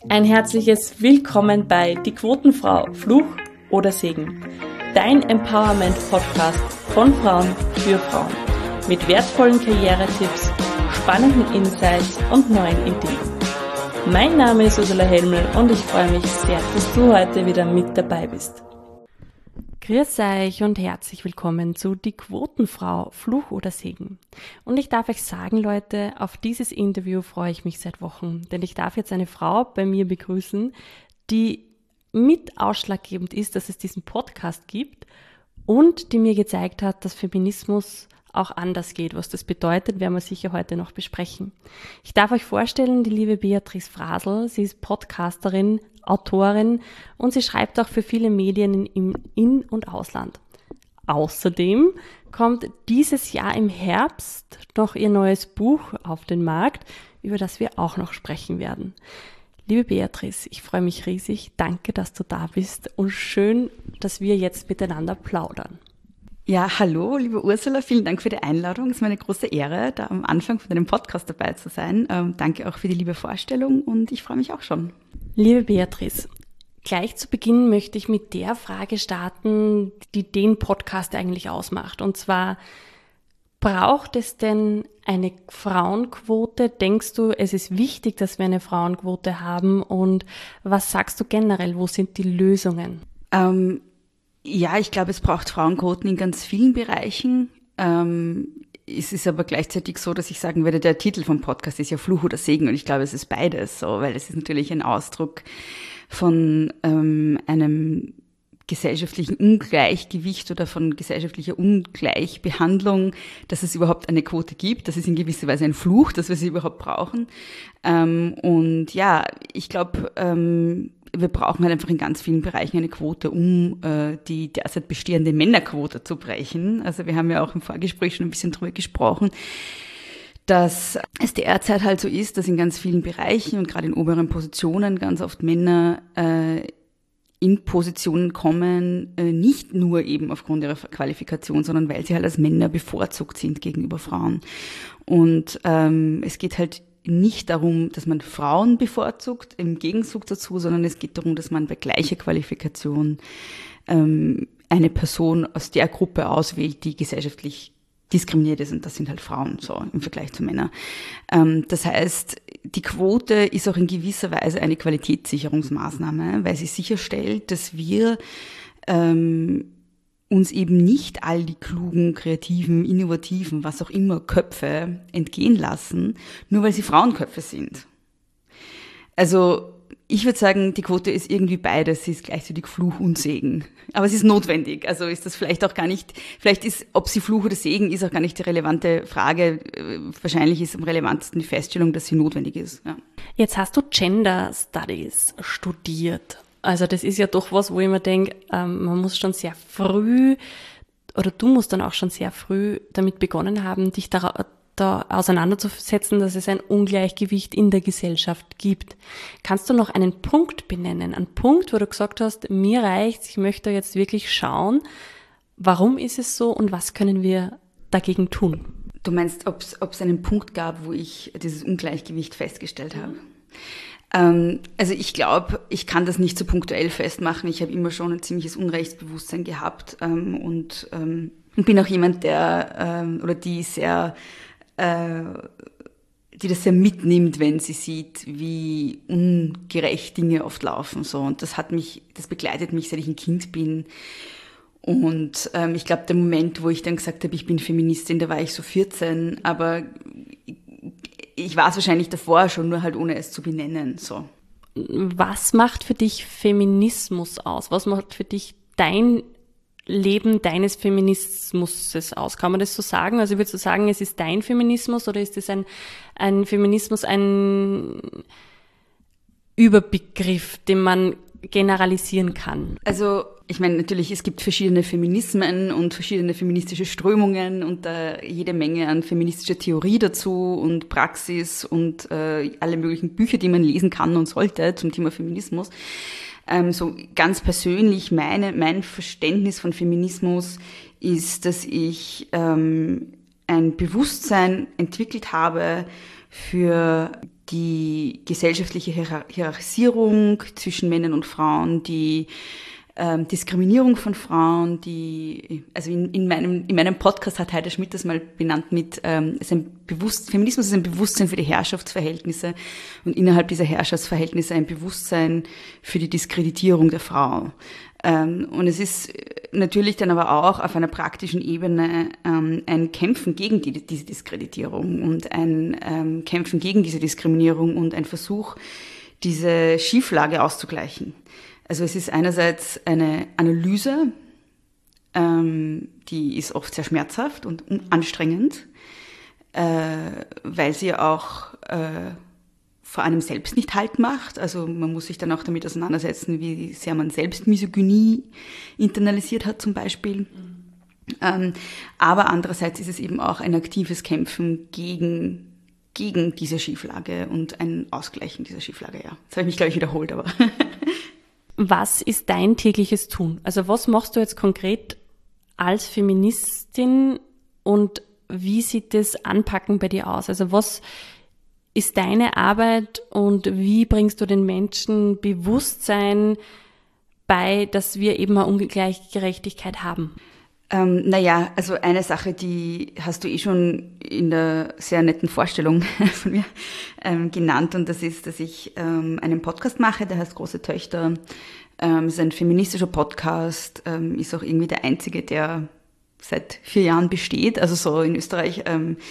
Ein herzliches Willkommen bei Die Quotenfrau, Fluch oder Segen. Dein Empowerment-Podcast von Frauen für Frauen. Mit wertvollen Karrieretipps, spannenden Insights und neuen Ideen. Mein Name ist Ursula Helmel und ich freue mich sehr, dass du heute wieder mit dabei bist. Grüß euch und herzlich willkommen zu Die Quotenfrau, Fluch oder Segen. Und ich darf euch sagen, Leute, auf dieses Interview freue ich mich seit Wochen, denn ich darf jetzt eine Frau bei mir begrüßen, die mit ausschlaggebend ist, dass es diesen Podcast gibt und die mir gezeigt hat, dass Feminismus auch anders geht. Was das bedeutet, werden wir sicher heute noch besprechen. Ich darf euch vorstellen, die liebe Beatrice Frasel. Sie ist Podcasterin, Autorin und sie schreibt auch für viele Medien im In- und Ausland. Außerdem kommt dieses Jahr im Herbst noch ihr neues Buch auf den Markt, über das wir auch noch sprechen werden. Liebe Beatrice, ich freue mich riesig. Danke, dass du da bist und schön, dass wir jetzt miteinander plaudern. Ja, hallo, liebe Ursula, vielen Dank für die Einladung. Es ist mir eine große Ehre, da am Anfang von deinem Podcast dabei zu sein. Danke auch für die liebe Vorstellung und ich freue mich auch schon. Liebe Beatrice, gleich zu Beginn möchte ich mit der Frage starten, die den Podcast eigentlich ausmacht. Und zwar, braucht es denn eine Frauenquote? Denkst du, es ist wichtig, dass wir eine Frauenquote haben? Und was sagst du generell? Wo sind die Lösungen? Ja, ich glaube, es braucht Frauenquoten in ganz vielen Bereichen. Es ist aber gleichzeitig so, dass ich sagen würde, der Titel vom Podcast ist ja Fluch oder Segen und ich glaube, es ist beides so, weil es ist natürlich ein Ausdruck von einem gesellschaftlichen Ungleichgewicht oder von gesellschaftlicher Ungleichbehandlung, dass es überhaupt eine Quote gibt. Das ist in gewisser Weise ein Fluch, dass wir sie überhaupt brauchen. Und ja, ich glaube, wir brauchen halt einfach in ganz vielen Bereichen eine Quote, um die derzeit bestehende Männerquote zu brechen. Also wir haben ja auch im Vorgespräch schon ein bisschen drüber gesprochen, dass es derzeit halt so ist, dass in ganz vielen Bereichen und gerade in oberen Positionen ganz oft Männer in Positionen kommen, nicht nur eben aufgrund ihrer Qualifikation, sondern weil sie halt als Männer bevorzugt sind gegenüber Frauen. Und es geht halt nicht darum, dass man Frauen bevorzugt, im Gegenzug dazu, sondern es geht darum, dass man bei gleicher Qualifikation eine Person aus der Gruppe auswählt, die gesellschaftlich diskriminiert ist, und das sind halt Frauen, so im Vergleich zu Männern. Das heißt, die Quote ist auch in gewisser Weise eine Qualitätssicherungsmaßnahme, weil sie sicherstellt, dass wir uns eben nicht all die klugen, kreativen, innovativen, was auch immer, Köpfe entgehen lassen, nur weil sie Frauenköpfe sind. Also ich würde sagen, die Quote ist irgendwie beides, sie ist gleichzeitig Fluch und Segen. Aber es ist notwendig, also ist das vielleicht auch gar nicht, vielleicht ist, ob sie Fluch oder Segen, ist auch gar nicht die relevante Frage. Wahrscheinlich ist am relevantesten die Feststellung, dass sie notwendig ist. Ja. Jetzt hast du Gender Studies studiert. Also das ist ja doch was, wo ich mir denke, man muss schon sehr früh, oder du musst dann auch schon sehr früh damit begonnen haben, dich da auseinanderzusetzen, dass es ein Ungleichgewicht in der Gesellschaft gibt. Kannst du noch einen Punkt benennen? Einen Punkt, wo du gesagt hast, mir reicht's, ich möchte jetzt wirklich schauen, warum ist es so und was können wir dagegen tun? Du meinst, ob es einen Punkt gab, wo ich dieses Ungleichgewicht festgestellt habe? Also ich glaube, ich kann das nicht so punktuell festmachen. Ich habe immer schon ein ziemliches Unrechtsbewusstsein gehabt und bin auch jemand, die das sehr mitnimmt, wenn sie sieht, wie ungerecht Dinge oft laufen. So. Und das begleitet mich, seit ich ein Kind bin. Und ich glaube, der Moment, wo ich dann gesagt habe, ich bin Feministin, da war ich so 14, aber ich war es wahrscheinlich davor schon, nur halt ohne es zu benennen. So. Was macht für dich Feminismus aus? Was macht für dich dein Leben deines Feminismus aus? Kann man das so sagen? Also würdest du sagen, es ist dein Feminismus oder ist es ein Feminismus, ein Überbegriff, den man generalisieren kann? Also ich meine, natürlich, es gibt verschiedene Feminismen und verschiedene feministische Strömungen und jede Menge an feministischer Theorie dazu und Praxis und alle möglichen Bücher, die man lesen kann und sollte zum Thema Feminismus. So ganz persönlich, mein Verständnis von Feminismus ist, dass ich ein Bewusstsein entwickelt habe für die gesellschaftliche Hierarchisierung zwischen Männern und Frauen, die Diskriminierung von Frauen, also in meinem Podcast hat Heide Schmidt das mal benannt mit Feminismus ist ein Bewusstsein für die Herrschaftsverhältnisse und innerhalb dieser Herrschaftsverhältnisse ein Bewusstsein für die Diskreditierung der Frau. Und es ist natürlich dann aber auch auf einer praktischen Ebene ein Kämpfen gegen diese Diskreditierung und ein Kämpfen gegen diese Diskriminierung und ein Versuch, diese Schieflage auszugleichen. Also es ist einerseits eine Analyse, die ist oft sehr schmerzhaft und anstrengend, weil sie auch vor einem selbst nicht Halt macht. Also man muss sich dann auch damit auseinandersetzen, wie sehr man selbst Misogynie internalisiert hat zum Beispiel. Aber andererseits ist es eben auch ein aktives Kämpfen gegen diese Schieflage und ein Ausgleichen dieser Schieflage. Ja, das habe ich mich, glaube ich, wiederholt, aber... Was ist dein tägliches Tun? Also was machst du jetzt konkret als Feministin und wie sieht das Anpacken bei dir aus? Also was ist deine Arbeit und wie bringst du den Menschen Bewusstsein bei, dass wir eben eine Ungleichgerechtigkeit haben? Also eine Sache, die hast du schon in der sehr netten Vorstellung von mir genannt, und das ist, dass ich einen Podcast mache, der heißt Große Töchter. Ist ein feministischer Podcast, ist auch irgendwie der einzige, der seit 4 Jahren besteht, also so in Österreich.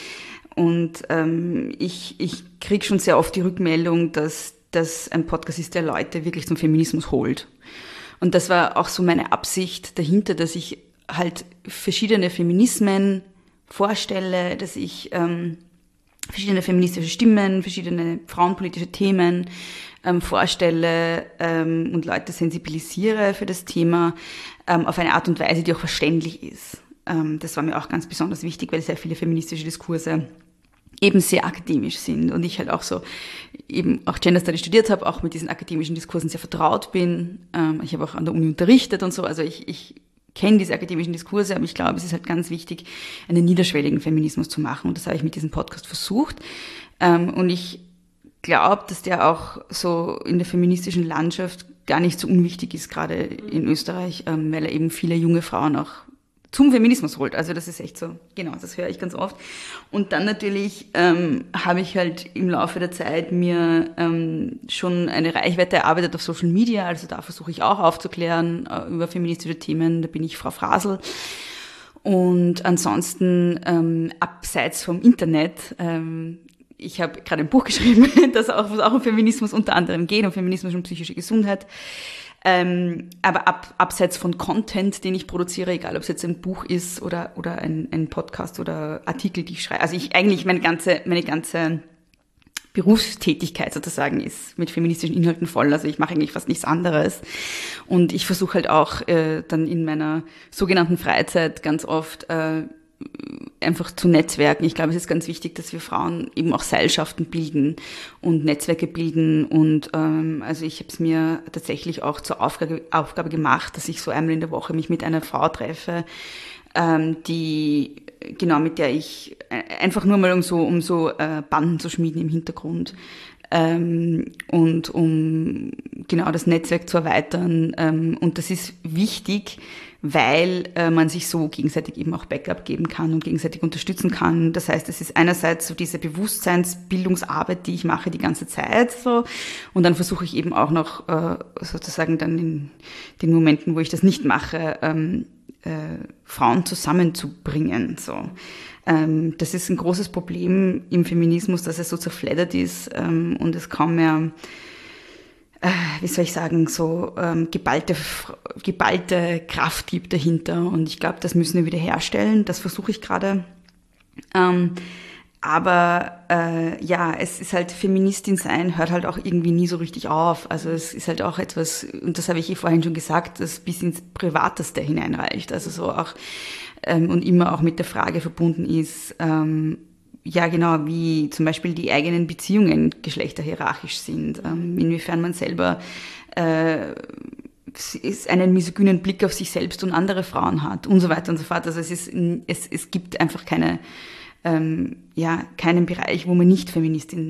Ich kriege schon sehr oft die Rückmeldung, dass das ein Podcast ist, der Leute wirklich zum Feminismus holt. Und das war auch so meine Absicht dahinter, dass ich halt verschiedene Feminismen vorstelle, dass ich verschiedene feministische Stimmen, verschiedene frauenpolitische Themen vorstelle und Leute sensibilisiere für das Thema auf eine Art und Weise, die auch verständlich ist. Das war mir auch ganz besonders wichtig, weil sehr viele feministische Diskurse eben sehr akademisch sind und ich halt auch so eben auch Gender Studies studiert habe, auch mit diesen akademischen Diskursen sehr vertraut bin. Ich habe auch an der Uni unterrichtet und so, also ich kenne diese akademischen Diskurse, aber ich glaube, es ist halt ganz wichtig, einen niederschwelligen Feminismus zu machen und das habe ich mit diesem Podcast versucht. Und ich glaube, dass der auch so in der feministischen Landschaft gar nicht so unwichtig ist, gerade in Österreich, weil er eben viele junge Frauen auch zum Feminismus holt. Also das ist echt so, genau, das höre ich ganz oft. Und dann natürlich habe ich halt im Laufe der Zeit mir schon eine Reichweite erarbeitet auf Social Media. Also da versuche ich auch aufzuklären über feministische Themen. Da bin ich Frau Frasel. Und ansonsten abseits vom Internet, ich habe gerade ein Buch geschrieben, wo es auch um Feminismus unter anderem geht, um Feminismus und psychische Gesundheit. Aber abseits von Content, den ich produziere, egal ob es jetzt ein Buch ist oder ein Podcast oder Artikel, die ich schreibe. Also meine ganze Berufstätigkeit sozusagen ist mit feministischen Inhalten voll. Also ich mache eigentlich fast nichts anderes. Und ich versuche halt auch dann in meiner sogenannten Freizeit ganz oft einfach zu Netzwerken. Ich glaube, es ist ganz wichtig, dass wir Frauen eben auch Seilschaften bilden und Netzwerke bilden. Und also ich habe es mir tatsächlich auch zur Aufgabe gemacht, dass ich so einmal in der Woche mich mit einer Frau treffe, mit der ich einfach nur mal um so Banden zu schmieden im Hintergrund und um genau das Netzwerk zu erweitern. Und das ist wichtig, weil man sich so gegenseitig eben auch Backup geben kann und gegenseitig unterstützen kann. Das heißt, es ist einerseits so diese Bewusstseinsbildungsarbeit, die ich mache die ganze Zeit so, und dann versuche ich eben auch noch sozusagen dann in den Momenten, wo ich das nicht mache, Frauen zusammenzubringen. So. Das ist ein großes Problem im Feminismus, dass es so zerfleddert ist und es kaum mehr geballte Kraft gibt dahinter. Und ich glaube, das müssen wir wieder herstellen. Das versuche ich gerade. Es ist halt, Feministin sein hört halt auch irgendwie nie so richtig auf. Also es ist halt auch etwas, und das habe ich vorhin schon gesagt, das bis ins Privateste hineinreicht. Also so auch, und immer auch mit der Frage verbunden ist, wie zum Beispiel die eigenen Beziehungen geschlechterhierarchisch sind, inwiefern man selber einen misogynen Blick auf sich selbst und andere Frauen hat und so weiter und so fort. Also es gibt einfach keinen Bereich, wo man nicht Feministin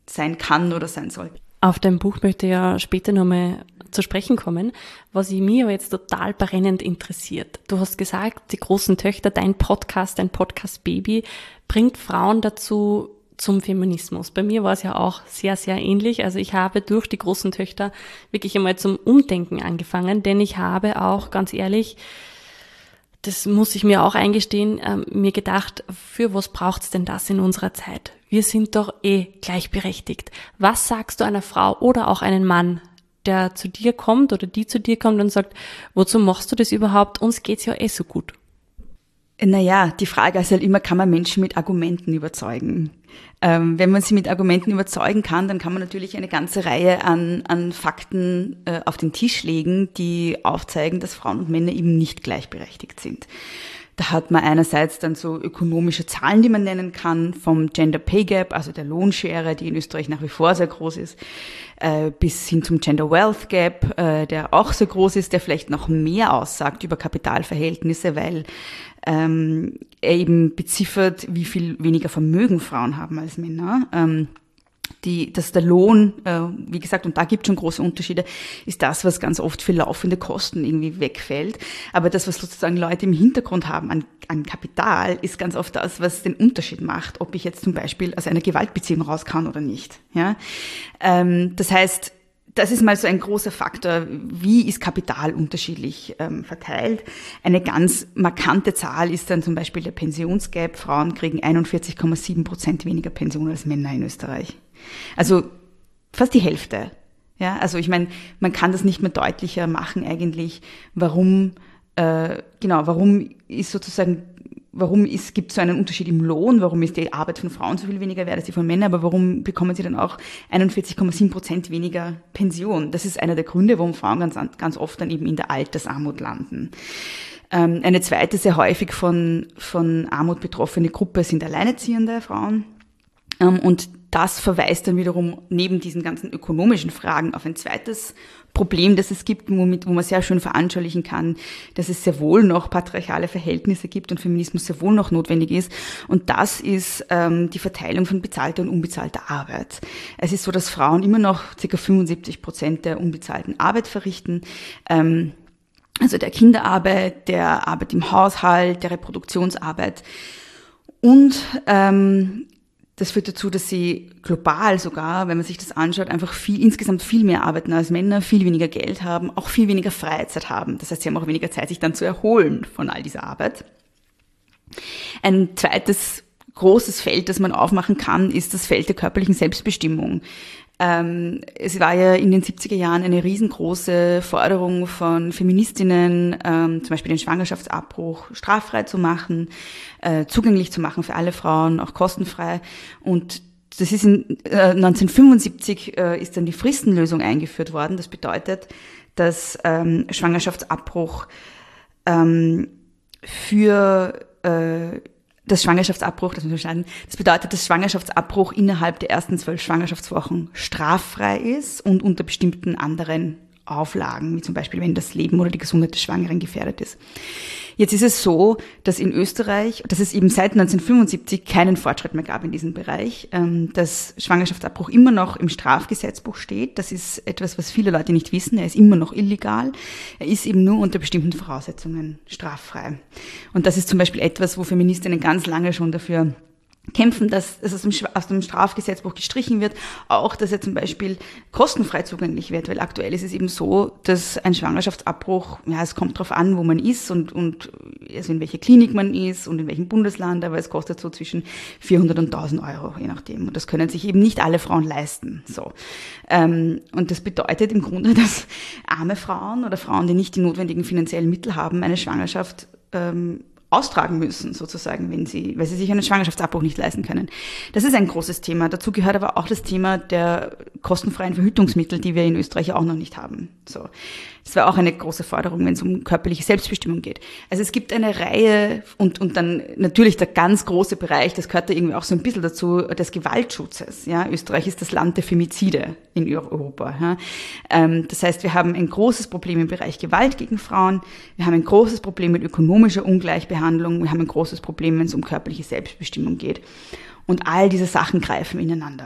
sein kann oder sein soll. Auf dein Buch möchte ich ja später nochmal zu sprechen kommen, was mich aber jetzt total brennend interessiert. Du hast gesagt, die großen Töchter, dein Podcast-Baby, bringt Frauen dazu zum Feminismus. Bei mir war es ja auch sehr, sehr ähnlich. Also ich habe durch die großen Töchter wirklich einmal zum Umdenken angefangen, denn ich habe auch, ganz ehrlich, das muss ich mir auch eingestehen, mir gedacht, für was braucht's denn das in unserer Zeit? Wir sind doch gleichberechtigt. Was sagst du einer Frau oder auch einem Mann, der zu dir kommt oder die zu dir kommt und sagt, wozu machst du das überhaupt? Uns geht's ja so gut. Naja, die Frage ist halt immer, kann man Menschen mit Argumenten überzeugen? Wenn man sie mit Argumenten überzeugen kann, dann kann man natürlich eine ganze Reihe an Fakten auf den Tisch legen, die aufzeigen, dass Frauen und Männer eben nicht gleichberechtigt sind. Da hat man einerseits dann so ökonomische Zahlen, die man nennen kann, vom Gender Pay Gap, also der Lohnschere, die in Österreich nach wie vor sehr groß ist, bis hin zum Gender Wealth Gap, der auch sehr groß ist, der vielleicht noch mehr aussagt über Kapitalverhältnisse, weil er eben beziffert, wie viel weniger Vermögen Frauen haben als Männer. Dass der Lohn, wie gesagt, und da gibt es schon große Unterschiede, ist das, was ganz oft für laufende Kosten irgendwie wegfällt. Aber das, was sozusagen Leute im Hintergrund haben an Kapital, ist ganz oft das, was den Unterschied macht, ob ich jetzt zum Beispiel aus einer Gewaltbeziehung raus kann oder nicht. Ja? Das heißt, das ist mal so ein großer Faktor. Wie ist Kapital unterschiedlich verteilt? Eine ganz markante Zahl ist dann zum Beispiel der Pensionsgap. Frauen kriegen 41,7% weniger Pension als Männer in Österreich. Also fast die Hälfte. Ja, also ich meine, man kann das nicht mehr deutlicher machen eigentlich, warum gibt es so einen Unterschied im Lohn, warum ist die Arbeit von Frauen so viel weniger wert als die von Männern, aber warum bekommen sie dann auch 41,7% weniger Pension? Das ist einer der Gründe, warum Frauen ganz oft dann eben in der Altersarmut landen. Eine zweite sehr häufig von Armut betroffene Gruppe sind alleinerziehende Frauen. Und das verweist dann wiederum neben diesen ganzen ökonomischen Fragen auf ein zweites Problem, das es gibt, wo man sehr schön veranschaulichen kann, dass es sehr wohl noch patriarchale Verhältnisse gibt und Feminismus sehr wohl noch notwendig ist. Und das ist die Verteilung von bezahlter und unbezahlter Arbeit. Es ist so, dass Frauen immer noch ca. 75% der unbezahlten Arbeit verrichten. Also der Kinderarbeit, der Arbeit im Haushalt, der Reproduktionsarbeit. Und das führt dazu, dass sie global sogar, wenn man sich das anschaut, einfach insgesamt viel mehr arbeiten als Männer, viel weniger Geld haben, auch viel weniger Freizeit haben. Das heißt, sie haben auch weniger Zeit, sich dann zu erholen von all dieser Arbeit. Ein zweites großes Feld, das man aufmachen kann, ist das Feld der körperlichen Selbstbestimmung. Es war ja in den 70er Jahren eine riesengroße Forderung von Feministinnen, zum Beispiel den Schwangerschaftsabbruch straffrei zu machen, zugänglich zu machen für alle Frauen, auch kostenfrei. Und das ist 1975 ist dann die Fristenlösung eingeführt worden. Das bedeutet, dass Schwangerschaftsabbruch das bedeutet, dass Schwangerschaftsabbruch innerhalb der ersten 12 Schwangerschaftswochen straffrei ist und unter bestimmten anderen Auflagen, wie zum Beispiel, wenn das Leben oder die Gesundheit des Schwangeren gefährdet ist. Jetzt ist es so, dass in Österreich, dass es eben seit 1975 keinen Fortschritt mehr gab in diesem Bereich, dass Schwangerschaftsabbruch immer noch im Strafgesetzbuch steht. Das ist etwas, was viele Leute nicht wissen. Er ist immer noch illegal. Er ist eben nur unter bestimmten Voraussetzungen straffrei. Und das ist zum Beispiel etwas, wo Feministinnen ganz lange schon dafür kämpfen, dass es aus dem Strafgesetzbuch gestrichen wird, auch, dass er zum Beispiel kostenfrei zugänglich wird, weil aktuell ist es eben so, dass ein Schwangerschaftsabbruch, ja, es kommt drauf an, wo man ist und also in welcher Klinik man ist und in welchem Bundesland, aber es kostet so zwischen 400 und 1000 Euro, je nachdem. Und das können sich eben nicht alle Frauen leisten, so. Und das bedeutet im Grunde, dass arme Frauen oder Frauen, die nicht die notwendigen finanziellen Mittel haben, eine Schwangerschaft austragen müssen, sozusagen, weil sie sich einen Schwangerschaftsabbruch nicht leisten können. Das ist ein großes Thema. Dazu gehört aber auch das Thema der kostenfreien Verhütungsmittel, die wir in Österreich auch noch nicht haben. So. Das war auch eine große Forderung, wenn es um körperliche Selbstbestimmung geht. Also es gibt eine Reihe und dann natürlich der ganz große Bereich, das gehört da irgendwie auch so ein bisschen dazu, des Gewaltschutzes. Ja, Österreich ist das Land der Femizide in Europa. Ja. Das heißt, wir haben ein großes Problem im Bereich Gewalt gegen Frauen, wir haben ein großes Problem mit ökonomischer Ungleichbehandlung, wir haben ein großes Problem, wenn es um körperliche Selbstbestimmung geht. Und all diese Sachen greifen ineinander.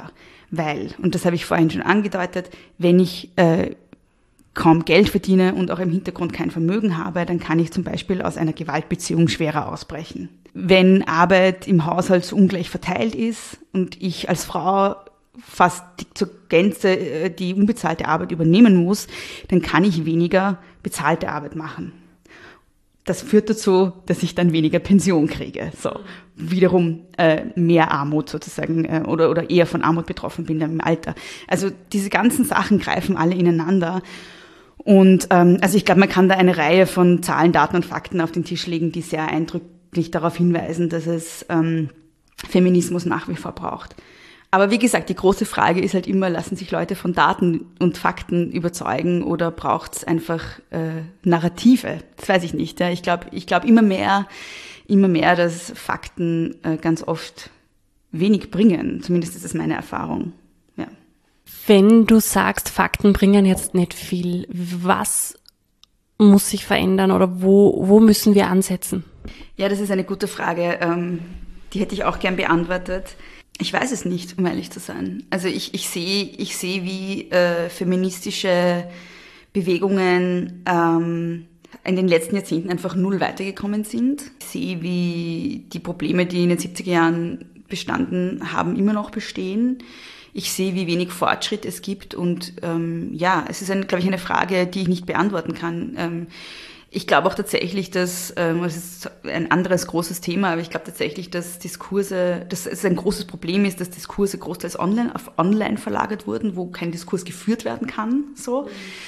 Weil, und das habe ich vorhin schon angedeutet, wenn ich kaum Geld verdiene und auch im Hintergrund kein Vermögen habe, dann kann ich zum Beispiel aus einer Gewaltbeziehung schwerer ausbrechen. Wenn Arbeit im Haushalt so ungleich verteilt ist und ich als Frau fast zur Gänze die unbezahlte Arbeit übernehmen muss, dann kann ich weniger bezahlte Arbeit machen. Das führt dazu, dass ich dann weniger Pension kriege. So, wiederum mehr Armut sozusagen oder eher von Armut betroffen bin dann im Alter. Also diese ganzen Sachen greifen alle ineinander. Und also ich glaube, man kann da eine Reihe von Zahlen, Daten und Fakten auf den Tisch legen, die sehr eindrücklich darauf hinweisen, dass es Feminismus nach wie vor braucht. Aber wie gesagt, die große Frage ist halt immer, lassen sich Leute von Daten und Fakten überzeugen oder braucht es einfach Narrative? Das weiß ich nicht. Ja. Ich glaube immer mehr, dass Fakten ganz oft wenig bringen. Zumindest ist es meine Erfahrung. Ja. Wenn du sagst, Fakten bringen jetzt nicht viel, was muss sich verändern oder wo müssen wir ansetzen? Ja, das ist eine gute Frage. Die hätte ich auch gern beantwortet. Ich weiß es nicht, um ehrlich zu sein. Also ich sehe, wie feministische Bewegungen in den letzten Jahrzehnten einfach null weitergekommen sind. Ich sehe, wie die Probleme, die in den 70er Jahren bestanden haben, immer noch bestehen. Ich sehe, wie wenig Fortschritt es gibt und es ist, glaube ich, eine Frage, die ich nicht beantworten kann. Ich glaube auch tatsächlich, das ist ein anderes großes Thema, aber ich glaube tatsächlich, dass es ein großes Problem ist, dass Diskurse großteils online verlagert wurden, wo kein Diskurs geführt werden kann, so.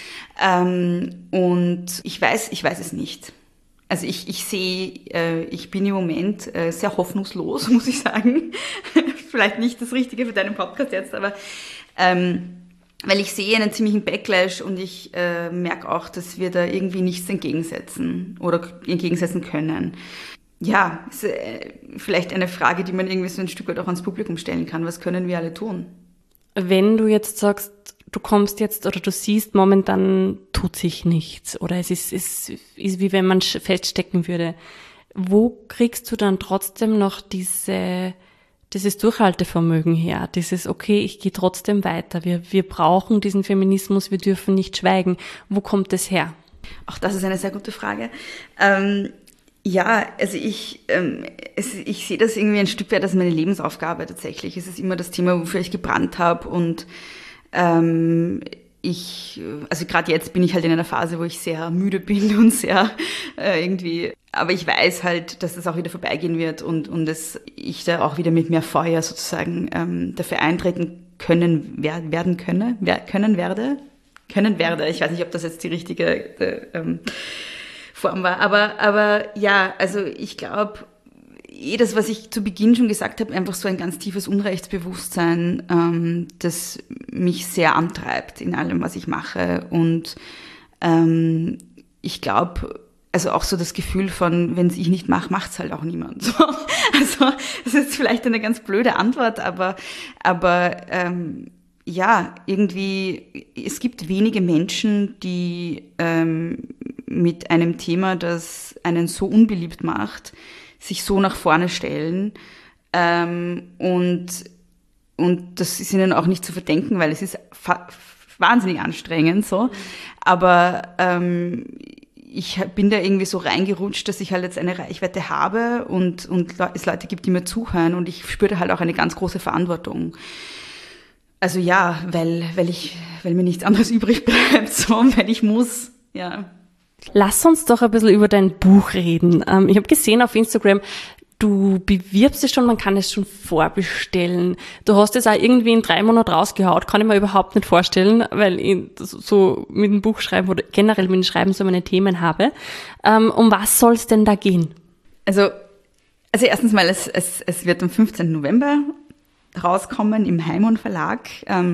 Und ich weiß es nicht. Also ich bin im Moment sehr hoffnungslos, muss ich sagen. Vielleicht nicht das Richtige für deinen Podcast jetzt, aber weil ich sehe einen ziemlichen Backlash und ich merke auch, dass wir da irgendwie nichts entgegensetzen können. Ja, ist vielleicht eine Frage, die man irgendwie so ein Stück weit auch ans Publikum stellen kann. Was können wir alle tun? Wenn du jetzt sagst, du kommst jetzt oder du siehst, momentan tut sich nichts oder es ist wie wenn man feststecken würde, wo kriegst du dann trotzdem noch dieses Durchhaltevermögen her, okay, ich gehe trotzdem weiter, wir brauchen diesen Feminismus, wir dürfen nicht schweigen. Wo kommt das her? Auch das ist eine sehr gute Frage. Also ich sehe das irgendwie ein Stück weit als meine Lebensaufgabe tatsächlich. Es ist immer das Thema, wofür ich gebrannt habe und also gerade jetzt bin ich halt in einer Phase, wo ich sehr müde bin und sehr aber ich weiß halt, dass das auch wieder vorbeigehen wird und ich da auch wieder mit mehr Feuer sozusagen dafür eintreten können werde. Ich weiß nicht, ob das jetzt die richtige Form war, aber ja, also ich glaube, das, was ich zu Beginn schon gesagt habe, einfach so ein ganz tiefes Unrechtsbewusstsein, das mich sehr antreibt in allem, was ich mache. Und ich glaube, also auch so das Gefühl von, wenn es ich nicht mache, macht's halt auch niemand. So. Also das ist vielleicht eine ganz blöde Antwort, aber irgendwie, es gibt wenige Menschen, die mit einem Thema, das einen so unbeliebt macht, sich so nach vorne stellen und das ist ihnen auch nicht zu verdenken, weil es ist wahnsinnig anstrengend so, aber ich bin da irgendwie so reingerutscht, dass ich halt jetzt eine Reichweite habe und es Leute gibt, die mir zuhören und ich spüre da halt auch eine ganz große Verantwortung. Also ja, weil mir nichts anderes übrig bleibt, so, wenn ich muss, ja. Lass uns doch ein bisschen über dein Buch reden. Ich habe gesehen auf Instagram, du bewirbst es schon, man kann es schon vorbestellen. Du hast es auch irgendwie in 3 Monaten rausgehaut, kann ich mir überhaupt nicht vorstellen, weil ich so mit dem Buch schreiben oder generell mit dem Schreiben so meine Themen habe. Um was soll es denn da gehen? Also erstens mal, es wird am 15. November rauskommen im Heimon Verlag.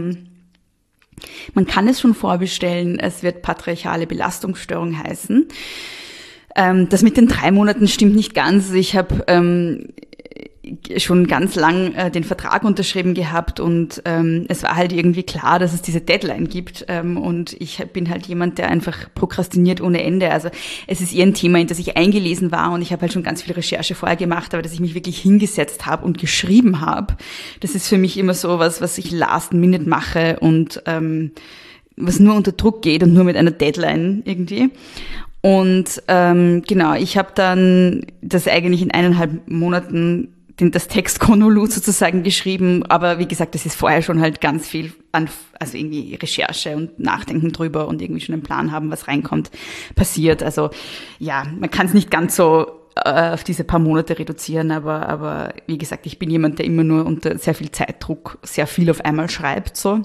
Man kann es schon vorbestellen, es wird patriarchale Belastungsstörung heißen. Das mit den 3 Monaten stimmt nicht ganz. Ich habe schon ganz lang den Vertrag unterschrieben gehabt und es war halt irgendwie klar, dass es diese Deadline gibt und ich bin halt jemand, der einfach prokrastiniert ohne Ende. Also es ist eher ein Thema, in das ich eingelesen war und ich habe halt schon ganz viel Recherche vorher gemacht, aber dass ich mich wirklich hingesetzt habe und geschrieben habe, das ist für mich immer so was ich last minute mache und was nur unter Druck geht und nur mit einer Deadline irgendwie. Und genau, ich habe dann das eigentlich in 1,5 Monaten das Textkonvolut sozusagen geschrieben, aber wie gesagt, das ist vorher schon halt ganz viel also irgendwie Recherche und Nachdenken drüber und irgendwie schon einen Plan haben, was reinkommt, passiert. Also ja, man kann es nicht ganz so auf diese paar Monate reduzieren, aber wie gesagt, ich bin jemand, der immer nur unter sehr viel Zeitdruck sehr viel auf einmal schreibt, so.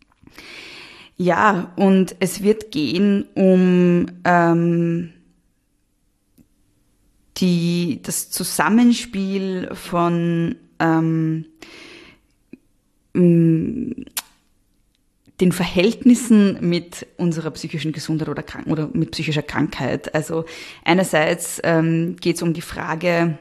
Ja, und es wird gehen um das Zusammenspiel von den Verhältnissen mit unserer psychischen Gesundheit oder mit psychischer Krankheit. Also einerseits geht es um die Frage,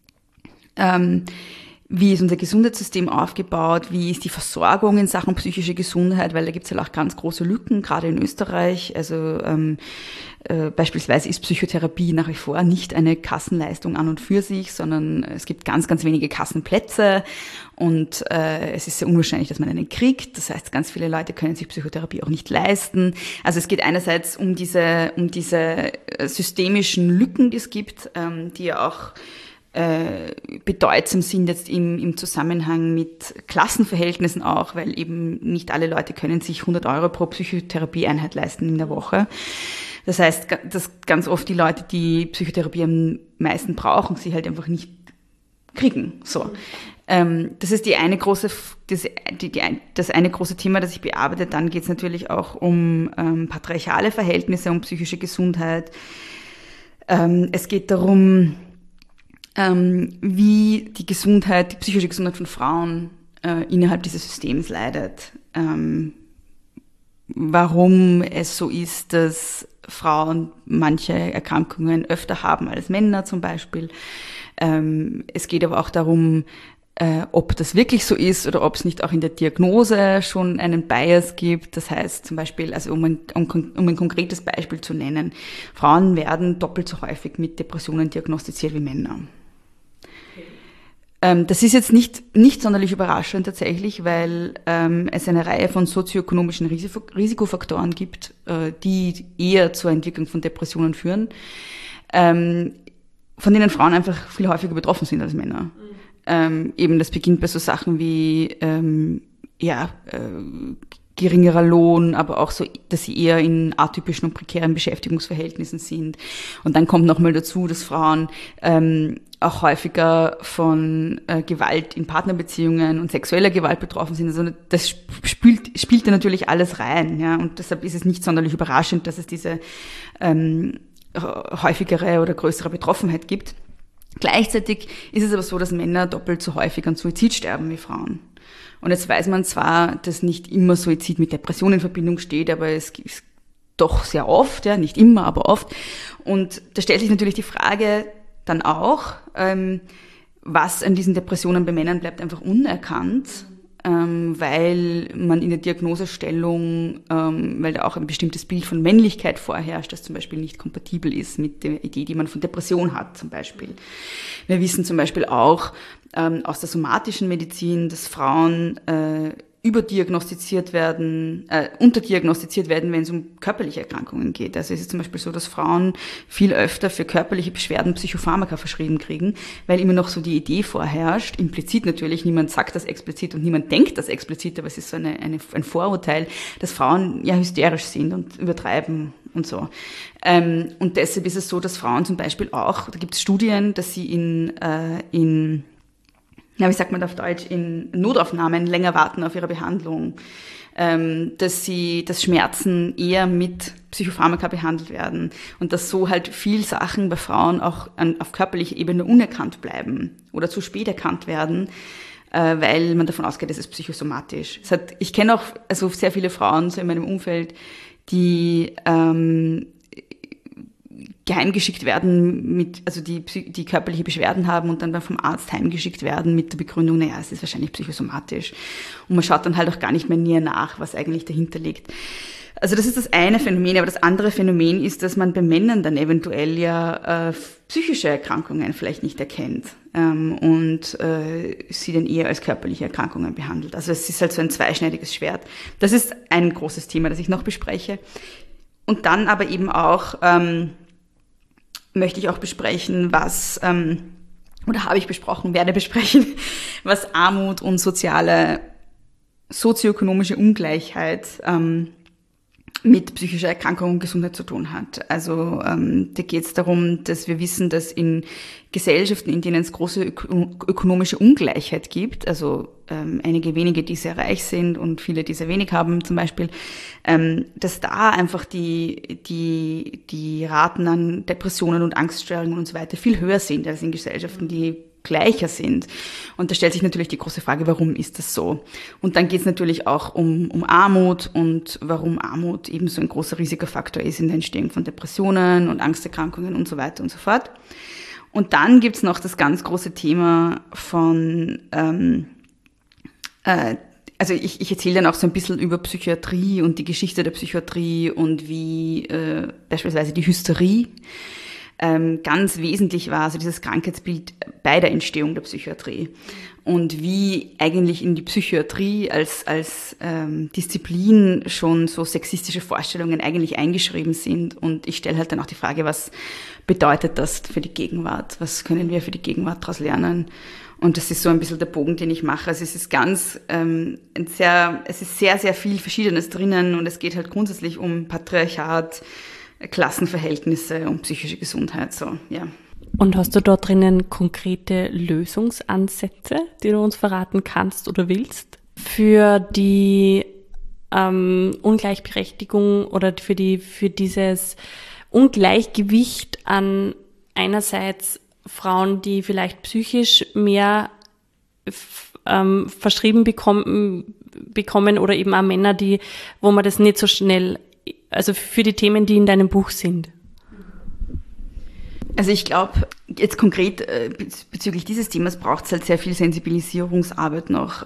wie ist unser Gesundheitssystem aufgebaut, wie ist die Versorgung in Sachen psychische Gesundheit, weil da gibt es halt auch ganz große Lücken, gerade in Österreich. Also beispielsweise ist Psychotherapie nach wie vor nicht eine Kassenleistung an und für sich, sondern es gibt ganz, ganz wenige Kassenplätze und es ist sehr unwahrscheinlich, dass man einen kriegt. Das heißt, ganz viele Leute können sich Psychotherapie auch nicht leisten. Also es geht einerseits um diese systemischen Lücken, die es gibt, die ja auch bedeutsam sind jetzt im Zusammenhang mit Klassenverhältnissen auch, weil eben nicht alle Leute können sich 100 € pro Psychotherapieeinheit leisten in der Woche. Das heißt, dass ganz oft die Leute, die Psychotherapie am meisten brauchen, sie halt einfach nicht kriegen. So. Das ist das eine große Thema, das ich bearbeite. Dann geht es natürlich auch um patriarchale Verhältnisse, um psychische Gesundheit. Es geht darum, wie die psychische Gesundheit von Frauen innerhalb dieses Systems leidet. Warum es so ist, dass Frauen manche Erkrankungen öfter haben als Männer zum Beispiel. Es geht aber auch darum, ob das wirklich so ist oder ob es nicht auch in der Diagnose schon einen Bias gibt. Das heißt zum Beispiel, also um ein konkretes Beispiel zu nennen, Frauen werden doppelt so häufig mit Depressionen diagnostiziert wie Männer. Das ist jetzt nicht sonderlich überraschend tatsächlich, weil es eine Reihe von sozioökonomischen Risikofaktoren gibt, die eher zur Entwicklung von Depressionen führen, von denen Frauen einfach viel häufiger betroffen sind als Männer. Eben das beginnt bei so Sachen wie geringerer Lohn, aber auch so, dass sie eher in atypischen und prekären Beschäftigungsverhältnissen sind. Und dann kommt nochmal dazu, dass Frauen auch häufiger von Gewalt in Partnerbeziehungen und sexueller Gewalt betroffen sind. Also das spielt da natürlich alles rein, ja. Und deshalb ist es nicht sonderlich überraschend, dass es diese häufigere oder größere Betroffenheit gibt. Gleichzeitig ist es aber so, dass Männer doppelt so häufig an Suizid sterben wie Frauen. Und jetzt weiß man zwar, dass nicht immer Suizid mit Depression in Verbindung steht, aber es ist doch sehr oft, ja, nicht immer, aber oft. Und da stellt sich natürlich die Frage dann auch, was an diesen Depressionen bei Männern bleibt einfach unerkannt, weil man in der Diagnosestellung, weil da auch ein bestimmtes Bild von Männlichkeit vorherrscht, das zum Beispiel nicht kompatibel ist mit der Idee, die man von Depression hat zum Beispiel. Wir wissen zum Beispiel auch aus der somatischen Medizin, dass Frauen unterdiagnostiziert werden, wenn es um körperliche Erkrankungen geht. Also es ist zum Beispiel so, dass Frauen viel öfter für körperliche Beschwerden Psychopharmaka verschrieben kriegen, weil immer noch so die Idee vorherrscht, implizit natürlich, niemand sagt das explizit und niemand denkt das explizit, aber es ist so ein Vorurteil, dass Frauen ja hysterisch sind und übertreiben und so. Und deshalb ist es so, dass Frauen zum Beispiel auch, da gibt es Studien, dass sie in Notaufnahmen länger warten auf ihre Behandlung, dass Schmerzen eher mit Psychopharmaka behandelt werden und dass so halt viel Sachen bei Frauen auch auf körperlicher Ebene unerkannt bleiben oder zu spät erkannt werden, weil man davon ausgeht, es ist psychosomatisch. Ich kenne auch sehr viele Frauen so in meinem Umfeld, die geheimgeschickt werden, also die körperliche Beschwerden haben und dann vom Arzt heimgeschickt werden mit der Begründung, naja, es ist wahrscheinlich psychosomatisch. Und man schaut dann halt auch gar nicht mehr näher nach, was eigentlich dahinter liegt. Also das ist das eine Phänomen, aber das andere Phänomen ist, dass man bei Männern dann eventuell ja psychische Erkrankungen vielleicht nicht erkennt und sie dann eher als körperliche Erkrankungen behandelt. Also es ist halt so ein zweischneidiges Schwert. Das ist ein großes Thema, das ich noch bespreche. Und dann aber eben auch möchte ich auch besprechen, werde besprechen, was Armut und sozioökonomische Ungleichheit mit psychischer Erkrankung und Gesundheit zu tun hat. Also da geht es darum, dass wir wissen, dass in Gesellschaften, in denen es große ökonomische Ungleichheit gibt, also einige wenige, die sehr reich sind und viele, die sehr wenig haben zum Beispiel, dass da einfach die Raten an Depressionen und Angststörungen und so weiter viel höher sind als in Gesellschaften, die gleicher sind. Und da stellt sich natürlich die große Frage, warum ist das so? Und dann geht es natürlich auch um Armut und warum Armut eben so ein großer Risikofaktor ist in der Entstehung von Depressionen und Angsterkrankungen und so weiter und so fort. Und dann gibt's noch das ganz große Thema von, also ich erzähle dann auch so ein bisschen über Psychiatrie und die Geschichte der Psychiatrie und wie beispielsweise die Hysterie ganz wesentlich war, also dieses Krankheitsbild bei der Entstehung der Psychiatrie und wie eigentlich in die Psychiatrie als Disziplin schon so sexistische Vorstellungen eigentlich eingeschrieben sind. Und ich stelle halt dann auch die Frage, was bedeutet das für die Gegenwart? Was können wir für die Gegenwart daraus lernen? Und das ist so ein bisschen der Bogen, den ich mache. Also es ist es ist sehr, sehr viel Verschiedenes drinnen und es geht halt grundsätzlich um Patriarchat, Klassenverhältnisse und psychische Gesundheit, so, ja. Und hast du dort drinnen konkrete Lösungsansätze, die du uns verraten kannst oder willst, für die Ungleichberechtigung oder für dieses Ungleichgewicht an einerseits Frauen, die vielleicht psychisch mehr verschrieben bekommen oder eben auch Männer, wo man das nicht so schnell, also für die Themen, die in deinem Buch sind? Also ich glaube, jetzt konkret bezüglich dieses Themas braucht es halt sehr viel Sensibilisierungsarbeit noch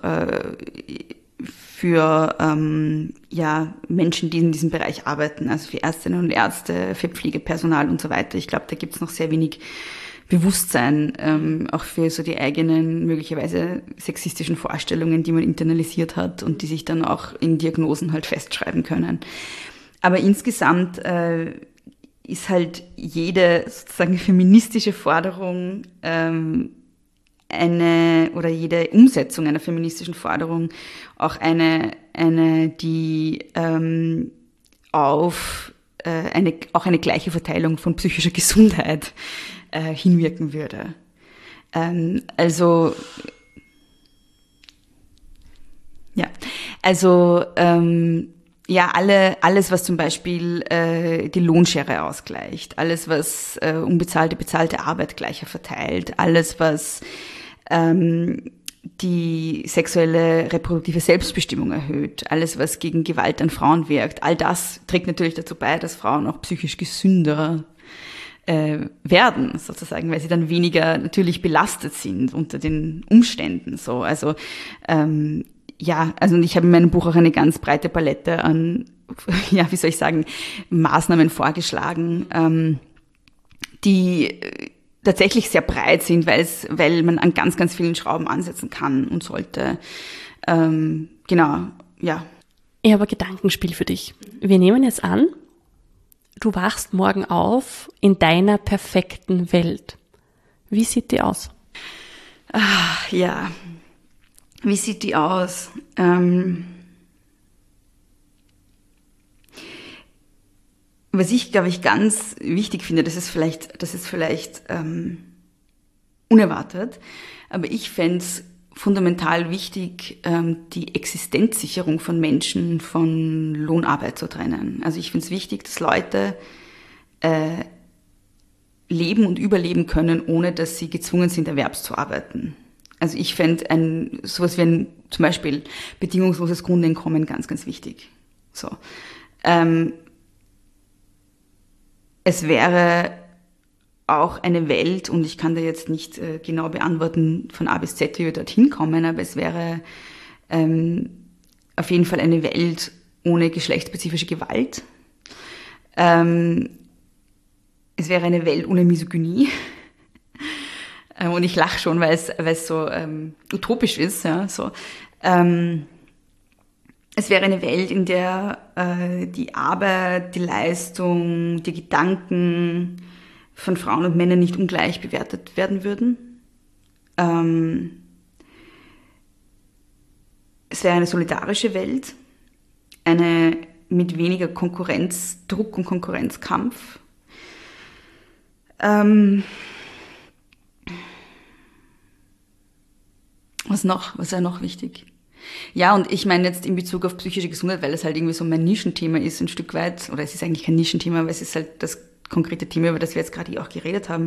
für Menschen, die in diesem Bereich arbeiten, also für Ärztinnen und Ärzte, für Pflegepersonal und so weiter. Ich glaube, da gibt es noch sehr wenig Bewusstsein, auch für so die eigenen möglicherweise sexistischen Vorstellungen, die man internalisiert hat und die sich dann auch in Diagnosen halt festschreiben können. Aber insgesamt ist halt jede sozusagen feministische Forderung oder jede Umsetzung einer feministischen Forderung auch eine die auf auch eine gleiche Verteilung von psychischer Gesundheit hinwirken würde. Alles, was zum Beispiel die Lohnschere ausgleicht, alles, was bezahlte Arbeit gleicher verteilt, alles, was die sexuelle reproduktive Selbstbestimmung erhöht, alles, was gegen Gewalt an Frauen wirkt, all das trägt natürlich dazu bei, dass Frauen auch psychisch gesünder werden, sozusagen, weil sie dann weniger natürlich belastet sind unter den Umständen. So, also und ich habe in meinem Buch auch eine ganz breite Palette an, Maßnahmen vorgeschlagen, die tatsächlich sehr breit sind, weil man an ganz, ganz vielen Schrauben ansetzen kann und sollte. Genau, ja. Ich habe ein Gedankenspiel für dich. Wir nehmen jetzt an, du wachst morgen auf in deiner perfekten Welt. Wie sieht die aus? Ja, wie sieht die aus? Was ich, glaube ich, ganz wichtig finde, das ist vielleicht unerwartet, aber ich fände es fundamental wichtig, die Existenzsicherung von Menschen von Lohnarbeit zu trennen. Also ich finde es wichtig, dass Leute leben und überleben können, ohne dass sie gezwungen sind, erwerbszuarbeiten. Also ich fände sowas wie ein zum Beispiel bedingungsloses Grundeinkommen ganz, ganz wichtig. So. Es wäre auch eine Welt, und ich kann da jetzt nicht genau beantworten von A bis Z, wie wir dorthin kommen, aber es wäre auf jeden Fall eine Welt ohne geschlechtsspezifische Gewalt. Es wäre eine Welt ohne Misogynie. Und ich lache schon, weil es so utopisch ist. Ja, so. Es wäre eine Welt, in der die Arbeit, die Leistung, die Gedanken von Frauen und Männern nicht ungleich bewertet werden würden. Es wäre eine solidarische Welt, eine mit weniger Konkurrenzdruck und Konkurrenzkampf. Was noch? Was wäre noch wichtig? Ja, und ich meine jetzt in Bezug auf psychische Gesundheit, weil es halt irgendwie so mein Nischenthema ist, ein Stück weit, oder es ist eigentlich kein Nischenthema, aber es ist halt das konkrete Thema, über das wir jetzt gerade auch geredet haben,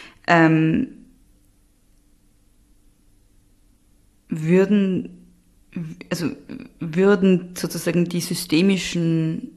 würden sozusagen die systemischen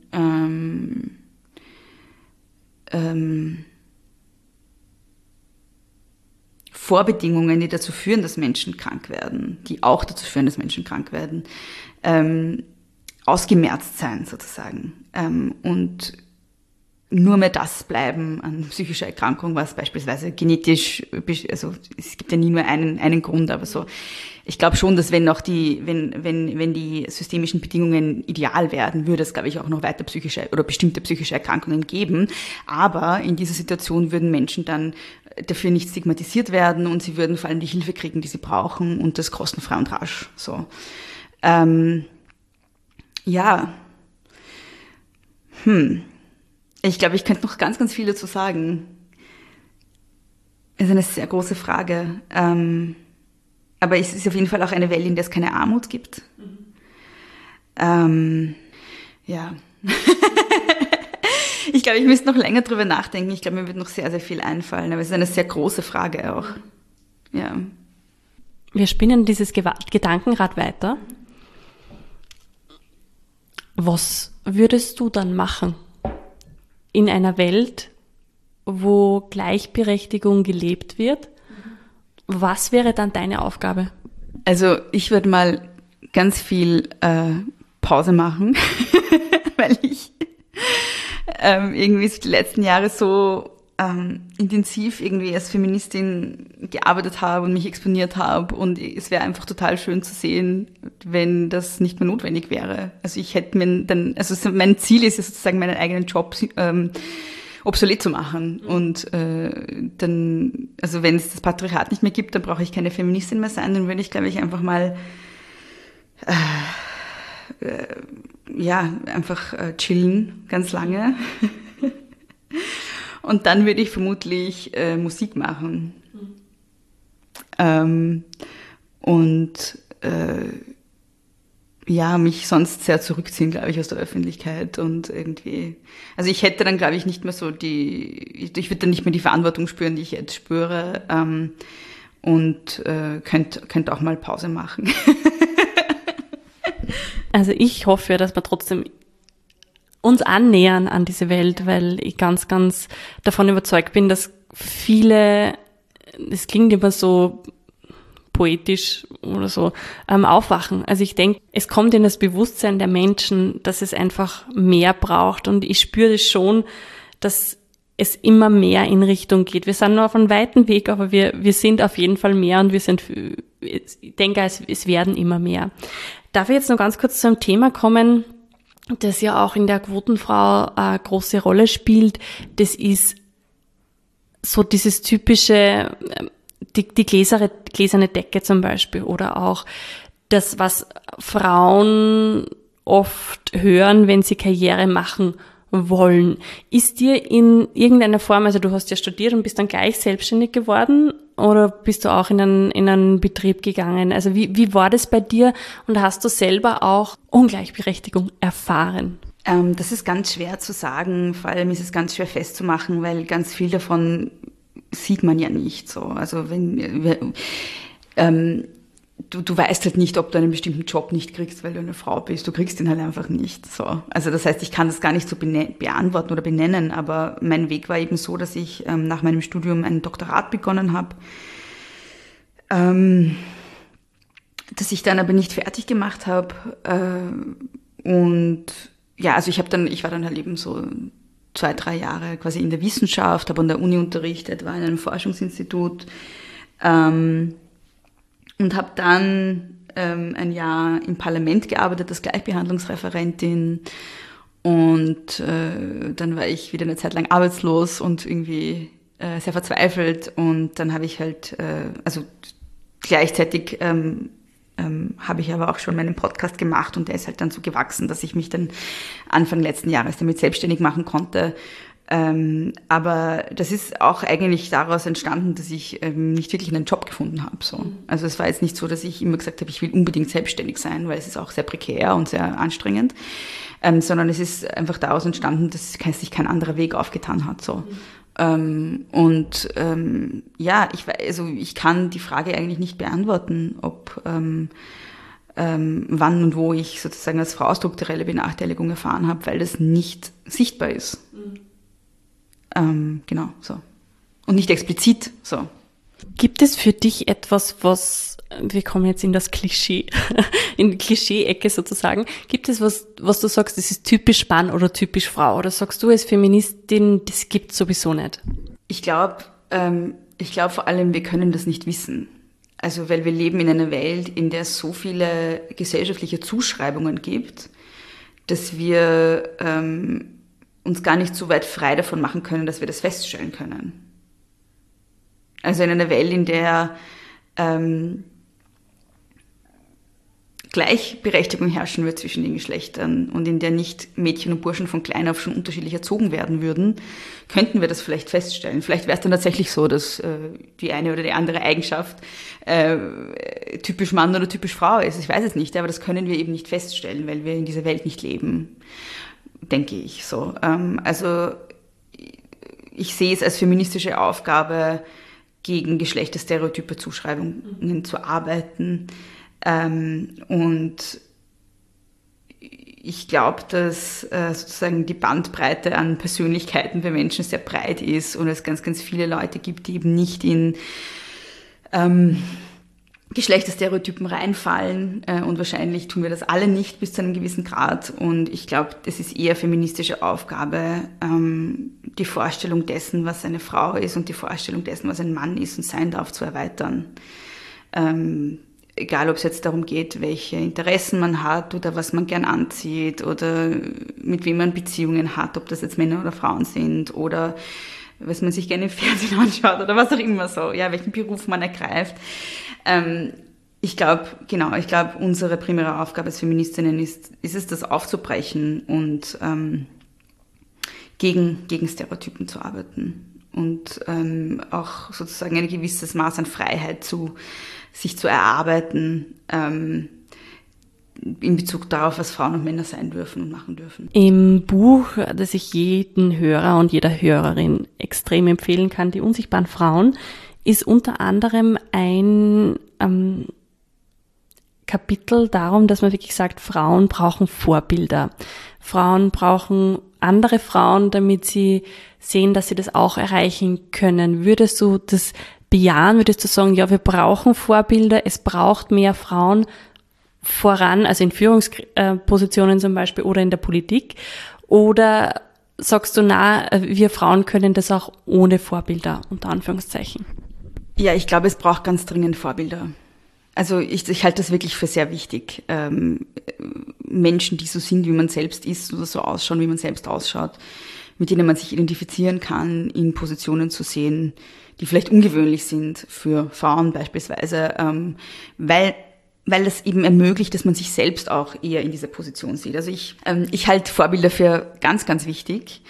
Vorbedingungen, die dazu führen, dass Menschen krank werden, die auch dazu führen, dass Menschen krank werden, ausgemerzt sein sozusagen. Und nur mehr das bleiben an psychischer Erkrankung, was beispielsweise genetisch, also es gibt ja nie nur einen Grund, aber so. Ich glaube schon, dass wenn die systemischen Bedingungen ideal werden, würde es, glaube ich, auch noch weiter psychische oder bestimmte psychische Erkrankungen geben. Aber in dieser Situation würden Menschen dann dafür nicht stigmatisiert werden und sie würden vor allem die Hilfe kriegen, die sie brauchen, und das kostenfrei und rasch. So. Ja. Ich glaube, ich könnte noch ganz, ganz viel dazu sagen. Es ist eine sehr große Frage. Aber es ist auf jeden Fall auch eine Welt, in der es keine Armut gibt. Ja. Ich glaube, ich müsste noch länger drüber nachdenken. Ich glaube, mir wird noch sehr, sehr viel einfallen. Aber es ist eine sehr große Frage auch. Ja. Wir spinnen dieses Gedankenrad weiter. Was würdest du dann machen in einer Welt, wo Gleichberechtigung gelebt wird? Was wäre dann deine Aufgabe? Also ich würde mal ganz viel Pause machen, weil ich irgendwie die letzten Jahre so intensiv irgendwie als Feministin gearbeitet habe und mich exponiert habe, und es wäre einfach total schön zu sehen, wenn das nicht mehr notwendig wäre. Also ich hätte mir dann, also mein Ziel ist ja sozusagen, meinen eigenen Job obsolet zu machen, und dann, also wenn es das Patriarchat nicht mehr gibt, dann brauche ich keine Feministin mehr sein, dann würde ich, glaube ich, einfach mal chillen, ganz lange. Und dann würde ich vermutlich Musik machen. Mich sonst sehr zurückziehen, glaube ich, aus der Öffentlichkeit, und irgendwie, also ich hätte dann, glaube ich, nicht mehr so ich würde dann nicht mehr die Verantwortung spüren, die ich jetzt spüre, und könnte auch mal Pause machen. Also ich hoffe, dass wir trotzdem uns annähern an diese Welt, weil ich ganz, ganz davon überzeugt bin, dass viele, das klingt immer so poetisch oder so, aufwachen. Also ich denke, es kommt in das Bewusstsein der Menschen, dass es einfach mehr braucht, und ich spüre das schon, dass es immer mehr in Richtung geht. Wir sind noch auf einem weiten Weg, aber wir sind auf jeden Fall mehr, und ich denke, es werden immer mehr. Darf ich jetzt noch ganz kurz zu einem Thema kommen, das ja auch in der Quotenfrau eine große Rolle spielt? Das ist so dieses typische, die gläserne Decke zum Beispiel, oder auch das, was Frauen oft hören, wenn sie Karriere machen wollen. Ist dir in irgendeiner Form, also du hast ja studiert und bist dann gleich selbstständig geworden, oder bist du auch in einen Betrieb gegangen? Also wie war das bei dir, und hast du selber auch Ungleichberechtigung erfahren? Das ist ganz schwer zu sagen, vor allem ist es ganz schwer festzumachen, weil ganz viel davon sieht man ja nicht so. Also du weißt halt nicht, ob du einen bestimmten Job nicht kriegst, weil du eine Frau bist. Du kriegst ihn halt einfach nicht. So. Also das heißt, ich kann das gar nicht so beantworten oder benennen, aber mein Weg war eben so, dass ich nach meinem Studium ein Doktorat begonnen habe, das ich dann aber nicht fertig gemacht habe. Und ja, also ich war dann halt eben so 2-3 Jahre quasi in der Wissenschaft, habe an der Uni unterrichtet, war in einem Forschungsinstitut, und habe dann ein Jahr im Parlament gearbeitet als Gleichbehandlungsreferentin und dann war ich wieder eine Zeit lang arbeitslos und irgendwie sehr verzweifelt und dann habe ich halt, also gleichzeitig habe ich aber auch schon meinen Podcast gemacht und der ist halt dann so gewachsen, dass ich mich dann Anfang letzten Jahres damit selbstständig machen konnte. Aber das ist auch eigentlich daraus entstanden, dass ich nicht wirklich einen Job gefunden habe. So. Also es war jetzt nicht so, dass ich immer gesagt habe, ich will unbedingt selbstständig sein, weil es ist auch sehr prekär und sehr anstrengend, sondern es ist einfach daraus entstanden, dass sich kein anderer Weg aufgetan hat. So. Ich kann die Frage eigentlich nicht beantworten, ob wann und wo ich sozusagen als Frau strukturelle Benachteiligung erfahren habe, weil das nicht sichtbar ist. Genau, so. Und nicht explizit, so. Gibt es für dich etwas, wir kommen jetzt in das Klischee, in die Klischee-Ecke sozusagen, gibt es was du sagst, das ist typisch Mann oder typisch Frau? Oder sagst du als Feministin, das gibt's sowieso nicht? Ich glaube vor allem, wir können das nicht wissen. Also, weil wir leben in einer Welt, in der es so viele gesellschaftliche Zuschreibungen gibt, dass wir uns gar nicht so weit frei davon machen können, dass wir das feststellen können. Also in einer Welt, in der Gleichberechtigung herrschen wird zwischen den Geschlechtern und in der nicht Mädchen und Burschen von klein auf schon unterschiedlich erzogen werden würden, könnten wir das vielleicht feststellen. Vielleicht wäre es dann tatsächlich so, dass die eine oder die andere Eigenschaft typisch Mann oder typisch Frau ist. Ich weiß es nicht, aber das können wir eben nicht feststellen, weil wir in dieser Welt nicht leben, denke ich so. Also ich sehe es als feministische Aufgabe, gegen geschlechterstereotype Zuschreibungen zu arbeiten. Und ich glaube, dass sozusagen die Bandbreite an Persönlichkeiten bei Menschen sehr breit ist und es ganz, ganz viele Leute gibt, die eben nicht in Geschlechterstereotypen reinfallen und wahrscheinlich tun wir das alle nicht bis zu einem gewissen Grad und ich glaube, das ist eher feministische Aufgabe, die Vorstellung dessen, was eine Frau ist und die Vorstellung dessen, was ein Mann ist und sein darf, zu erweitern. Egal, ob es jetzt darum geht, welche Interessen man hat oder was man gern anzieht oder mit wem man Beziehungen hat, ob das jetzt Männer oder Frauen sind oder was man sich gerne im Fernsehen anschaut oder was auch immer so, ja, welchen Beruf man ergreift. Ich glaube, unsere primäre Aufgabe als Feministinnen ist es, das aufzubrechen und gegen Stereotypen zu arbeiten und auch sozusagen ein gewisses Maß an Freiheit sich zu erarbeiten in Bezug darauf, was Frauen und Männer sein dürfen und machen dürfen. Im Buch, das ich jeden Hörer und jeder Hörerin extrem empfehlen kann, Die unsichtbaren Frauen, ist unter anderem ein Kapitel darum, dass man wirklich sagt, Frauen brauchen Vorbilder. Frauen brauchen andere Frauen, damit sie sehen, dass sie das auch erreichen können. Würdest du das bejahen? Würdest du sagen, ja, wir brauchen Vorbilder, es braucht mehr Frauen voran, also in Führungspositionen zum Beispiel oder in der Politik? Oder sagst du, na, wir Frauen können das auch ohne Vorbilder, unter Anführungszeichen? Ja, ich glaube, es braucht ganz dringend Vorbilder. Also ich halte das wirklich für sehr wichtig. Menschen, die so sind, wie man selbst ist oder so ausschauen, wie man selbst ausschaut, mit denen man sich identifizieren kann, in Positionen zu sehen, die vielleicht ungewöhnlich sind für Frauen beispielsweise, weil das eben ermöglicht, dass man sich selbst auch eher in dieser Position sieht. Also ich halte Vorbilder für ganz, ganz wichtig.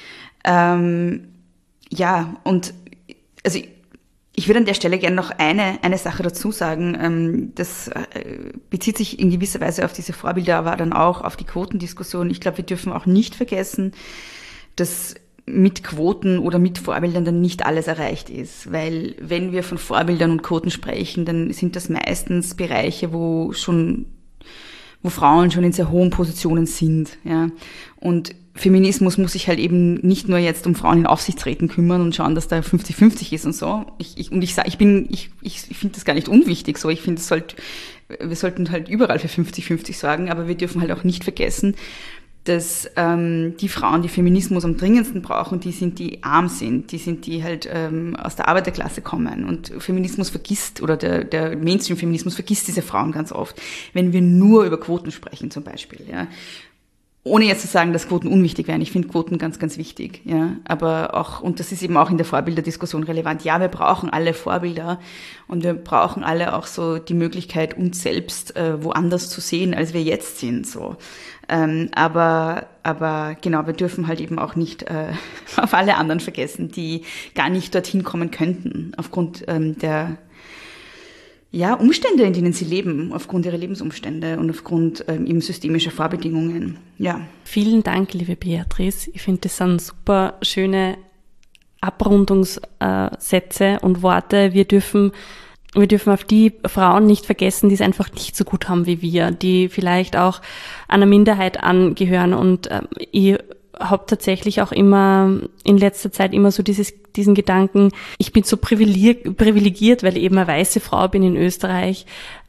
Ich würde an der Stelle gerne noch eine Sache dazu sagen. Das bezieht sich in gewisser Weise auf diese Vorbilder, aber dann auch auf die Quotendiskussion. Ich glaube, wir dürfen auch nicht vergessen, dass mit Quoten oder mit Vorbildern dann nicht alles erreicht ist. Weil wenn wir von Vorbildern und Quoten sprechen, dann sind das meistens Bereiche, wo Frauen schon in sehr hohen Positionen sind. Ja. Und Feminismus muss sich halt eben nicht nur jetzt um Frauen in Aufsichtsräten kümmern und schauen, dass da 50-50 ist und so. Ich finde das gar nicht unwichtig so. Ich finde, wir sollten halt überall für 50-50 sorgen, aber wir dürfen halt auch nicht vergessen, dass die Frauen, die Feminismus am dringendsten brauchen, die arm sind, die halt aus der Arbeiterklasse kommen. Und Feminismus vergisst, oder der Mainstream-Feminismus vergisst diese Frauen ganz oft, wenn wir nur über Quoten sprechen zum Beispiel. Ja. Ohne jetzt zu sagen, dass Quoten unwichtig wären. Ich finde Quoten ganz, ganz wichtig. Ja. Aber auch, und das ist eben auch in der Vorbilderdiskussion relevant, ja, wir brauchen alle Vorbilder und wir brauchen alle auch so die Möglichkeit, uns selbst woanders zu sehen, als wir jetzt sind. So. Aber genau, wir dürfen halt eben auch nicht auf alle anderen vergessen, die gar nicht dorthin kommen könnten, aufgrund der Umstände, in denen sie leben, aufgrund ihrer Lebensumstände und aufgrund eben systemischer Vorbedingungen. Ja. Vielen Dank, liebe Beatrice. Ich finde, das sind super schöne Abrundungssätze und Worte. Wir dürfen auf die Frauen nicht vergessen, die es einfach nicht so gut haben wie wir, die vielleicht auch einer Minderheit angehören. Und ich habe tatsächlich auch immer in letzter Zeit immer so diesen Gedanken, ich bin so privilegiert, weil ich eben eine weiße Frau bin in Österreich.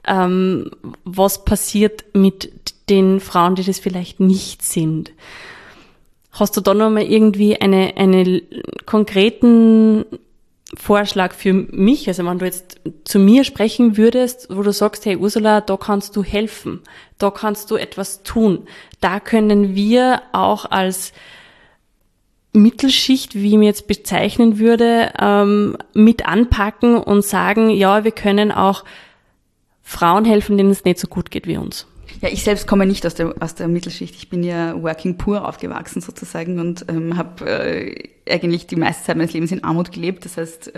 Was passiert mit den Frauen, die das vielleicht nicht sind? Hast du da nochmal irgendwie einen konkreten Vorschlag für mich, also wenn du jetzt zu mir sprechen würdest, wo du sagst, hey Ursula, da kannst du helfen, da kannst du etwas tun, da können wir auch als Mittelschicht, wie ich mir jetzt bezeichnen würde, mit anpacken und sagen, ja, wir können auch Frauen helfen, denen es nicht so gut geht wie uns. Ja, ich selbst komme nicht aus der Mittelschicht. Ich bin ja working poor aufgewachsen sozusagen und habe eigentlich die meiste Zeit meines Lebens in Armut gelebt. Das heißt,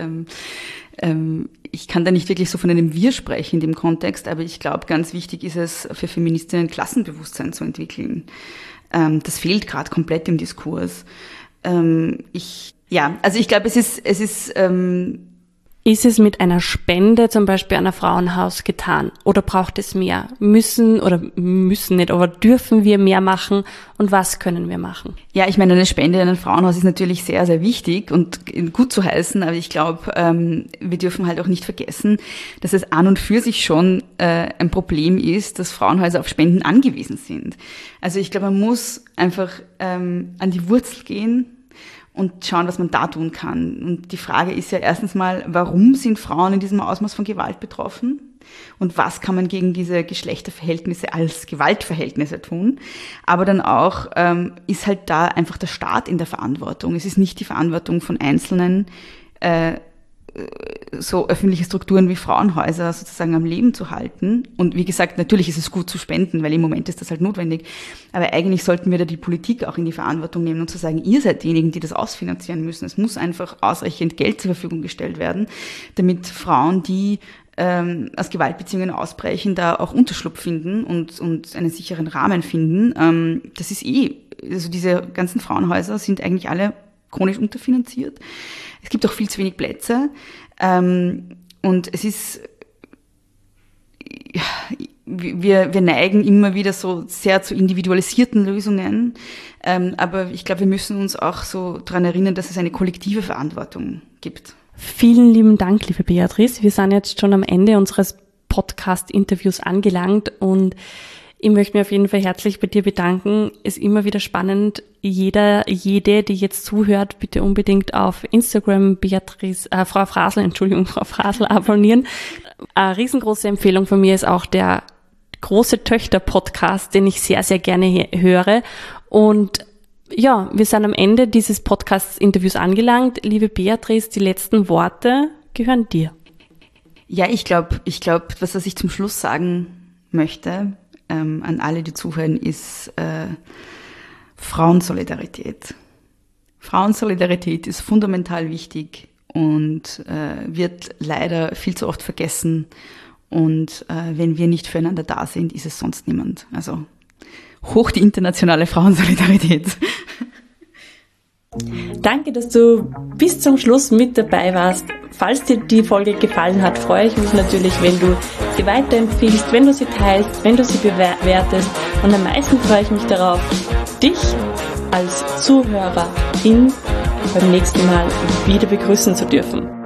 ich kann da nicht wirklich so von einem Wir sprechen in dem Kontext, aber ich glaube, ganz wichtig ist es für Feministinnen, Klassenbewusstsein zu entwickeln. Das fehlt gerade komplett im Diskurs. Ich glaube, es ist Ist es mit einer Spende zum Beispiel an ein Frauenhaus getan? Oder braucht es mehr? Müssen nicht, aber dürfen wir mehr machen? Und was können wir machen? Ja, ich meine, eine Spende an ein Frauenhaus ist natürlich sehr, sehr wichtig und gut zu heißen. Aber ich glaube, wir dürfen halt auch nicht vergessen, dass es an und für sich schon ein Problem ist, dass Frauenhäuser auf Spenden angewiesen sind. Also ich glaube, man muss einfach an die Wurzel gehen und schauen, was man da tun kann. Und die Frage ist ja erstens mal, warum sind Frauen in diesem Ausmaß von Gewalt betroffen? Und was kann man gegen diese Geschlechterverhältnisse als Gewaltverhältnisse tun? Aber dann auch ist halt da einfach der Staat in der Verantwortung. Es ist nicht die Verantwortung von Einzelnen, so öffentliche Strukturen wie Frauenhäuser sozusagen am Leben zu halten. Und wie gesagt, natürlich ist es gut zu spenden, weil im Moment ist das halt notwendig. Aber eigentlich sollten wir da die Politik auch in die Verantwortung nehmen und zu sagen, ihr seid diejenigen, die das ausfinanzieren müssen. Es muss einfach ausreichend Geld zur Verfügung gestellt werden, damit Frauen, die aus Gewaltbeziehungen ausbrechen, da auch Unterschlupf finden und einen sicheren Rahmen finden. Das ist also diese ganzen Frauenhäuser sind eigentlich alle chronisch unterfinanziert. Es gibt auch viel zu wenig Plätze. Und es ist, wir neigen immer wieder so sehr zu individualisierten Lösungen. Aber ich glaube, wir müssen uns auch so daran erinnern, dass es eine kollektive Verantwortung gibt. Vielen lieben Dank, liebe Beatrice. Wir sind jetzt schon am Ende unseres Podcast-Interviews angelangt und ich möchte mich auf jeden Fall herzlich bei dir bedanken. Ist immer wieder spannend. Jede, die jetzt zuhört, bitte unbedingt auf Instagram Frau Frasel abonnieren. Eine riesengroße Empfehlung von mir ist auch der Große Töchter-Podcast, den ich sehr, sehr gerne höre. Und ja, wir sind am Ende dieses Podcast-Interviews angelangt. Liebe Beatrice, die letzten Worte gehören dir. Ja, ich glaube, was ich zum Schluss sagen möchte, an alle, die zuhören, ist Frauensolidarität. Frauensolidarität ist fundamental wichtig und wird leider viel zu oft vergessen. Und wenn wir nicht füreinander da sind, ist es sonst niemand. Also hoch die internationale Frauensolidarität. Danke, dass du bis zum Schluss mit dabei warst. Falls dir die Folge gefallen hat, freue ich mich natürlich, wenn du sie weiterempfiehlst, wenn du sie teilst, wenn du sie bewertest. Und am meisten freue ich mich darauf, dich als Zuhörerin beim nächsten Mal wieder begrüßen zu dürfen.